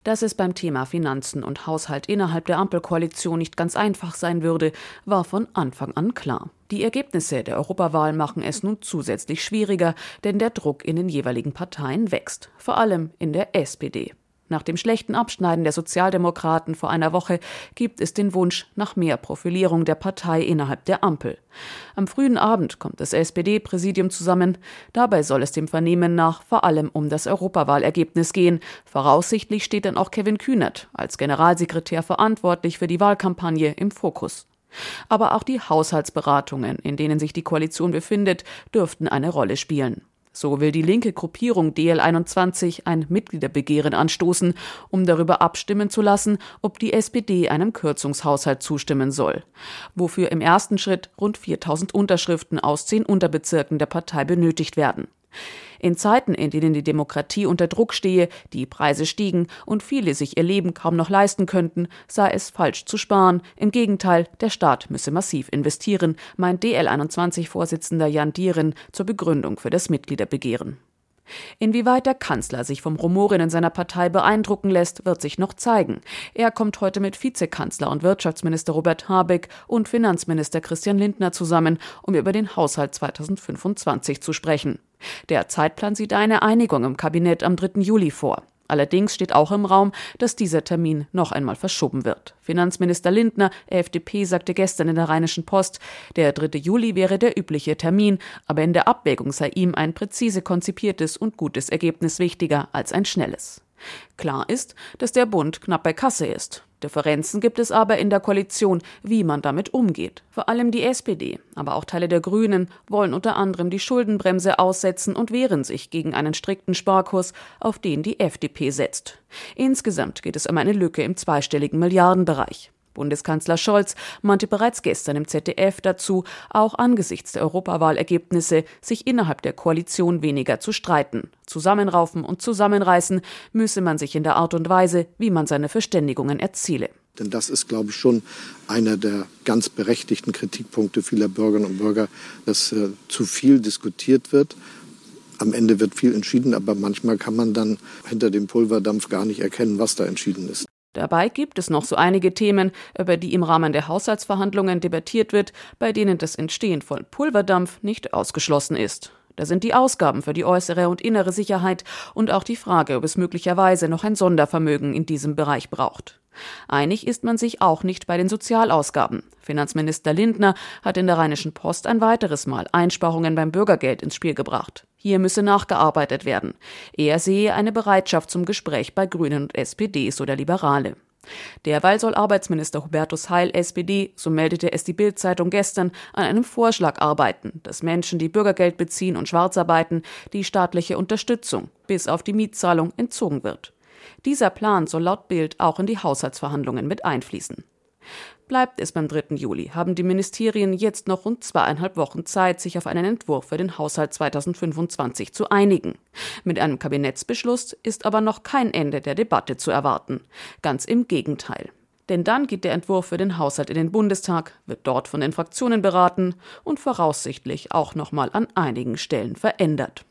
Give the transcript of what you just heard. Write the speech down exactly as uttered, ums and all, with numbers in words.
Dass es beim Thema Finanzen und Haushalt innerhalb der Ampelkoalition nicht ganz einfach sein würde, war von Anfang an klar. Die Ergebnisse der Europawahl machen es nun zusätzlich schwieriger, denn der Druck in den jeweiligen Parteien wächst, vor allem in der S P D. Nach dem schlechten Abschneiden der Sozialdemokraten vor einer Woche gibt es den Wunsch nach mehr Profilierung der Partei innerhalb der Ampel. Am frühen Abend kommt das S P D-Präsidium zusammen. Dabei soll es dem Vernehmen nach vor allem um das Europawahlergebnis gehen. Voraussichtlich steht dann auch Kevin Kühnert als Generalsekretär verantwortlich für die Wahlkampagne im Fokus. Aber auch die Haushaltsberatungen, in denen sich die Koalition befindet, dürften eine Rolle spielen. So will die linke Gruppierung D L einundzwanzig ein Mitgliederbegehren anstoßen, um darüber abstimmen zu lassen, ob die S P D einem Kürzungshaushalt zustimmen soll, wofür im ersten Schritt rund viertausend Unterschriften aus zehn Unterbezirken der Partei benötigt werden. In Zeiten, in denen die Demokratie unter Druck stehe, die Preise stiegen und viele sich ihr Leben kaum noch leisten könnten, sei es falsch zu sparen. Im Gegenteil, der Staat müsse massiv investieren, meint D L einundzwanzig-Vorsitzender Jan Dieren zur Begründung für das Mitgliederbegehren. Inwieweit der Kanzler sich vom Rumoren in seiner Partei beeindrucken lässt, wird sich noch zeigen. Er kommt heute mit Vizekanzler und Wirtschaftsminister Robert Habeck und Finanzminister Christian Lindner zusammen, um über den Haushalt zweitausendfünfundzwanzig zu sprechen. Der Zeitplan sieht eine Einigung im Kabinett am dritten Juli vor. Allerdings steht auch im Raum, dass dieser Termin noch einmal verschoben wird. Finanzminister Lindner, F D P, sagte gestern in der Rheinischen Post, der dritte Juli wäre der übliche Termin, aber in der Abwägung sei ihm ein präzise konzipiertes und gutes Ergebnis wichtiger als ein schnelles. Klar ist, dass der Bund knapp bei Kasse ist. Differenzen gibt es aber in der Koalition, wie man damit umgeht. Vor allem die S P D, aber auch Teile der Grünen wollen unter anderem die Schuldenbremse aussetzen und wehren sich gegen einen strikten Sparkurs, auf den die F D P setzt. Insgesamt geht es um eine Lücke im zweistelligen Milliardenbereich. Bundeskanzler Scholz mahnte bereits gestern im Z D F dazu, auch angesichts der Europawahlergebnisse sich innerhalb der Koalition weniger zu streiten. Zusammenraufen und zusammenreißen müsse man sich in der Art und Weise, wie man seine Verständigungen erziele. Denn das ist, glaube ich, schon einer der ganz berechtigten Kritikpunkte vieler Bürgerinnen und Bürger, dass äh, zu viel diskutiert wird. Am Ende wird viel entschieden, aber manchmal kann man dann hinter dem Pulverdampf gar nicht erkennen, was da entschieden ist. Dabei gibt es noch so einige Themen, über die im Rahmen der Haushaltsverhandlungen debattiert wird, bei denen das Entstehen von Pulverdampf nicht ausgeschlossen ist. Da sind die Ausgaben für die äußere und innere Sicherheit und auch die Frage, ob es möglicherweise noch ein Sondervermögen in diesem Bereich braucht. Einig ist man sich auch nicht bei den Sozialausgaben. Finanzminister Lindner hat in der Rheinischen Post ein weiteres Mal Einsparungen beim Bürgergeld ins Spiel gebracht. Hier müsse nachgearbeitet werden. Er sehe eine Bereitschaft zum Gespräch bei Grünen und S P D, so der Liberale. Derweil soll Arbeitsminister Hubertus Heil, S P D, so meldete es die Bild-Zeitung gestern, an einem Vorschlag arbeiten, dass Menschen, die Bürgergeld beziehen und schwarzarbeiten, die staatliche Unterstützung bis auf die Mietzahlung entzogen wird. Dieser Plan soll laut Bild auch in die Haushaltsverhandlungen mit einfließen. Bleibt es beim dritten Juli, haben die Ministerien jetzt noch rund zweieinhalb Wochen Zeit, sich auf einen Entwurf für den Haushalt zweitausendfünfundzwanzig zu einigen. Mit einem Kabinettsbeschluss ist aber noch kein Ende der Debatte zu erwarten. Ganz im Gegenteil. Denn dann geht der Entwurf für den Haushalt in den Bundestag, wird dort von den Fraktionen beraten und voraussichtlich auch noch mal an einigen Stellen verändert.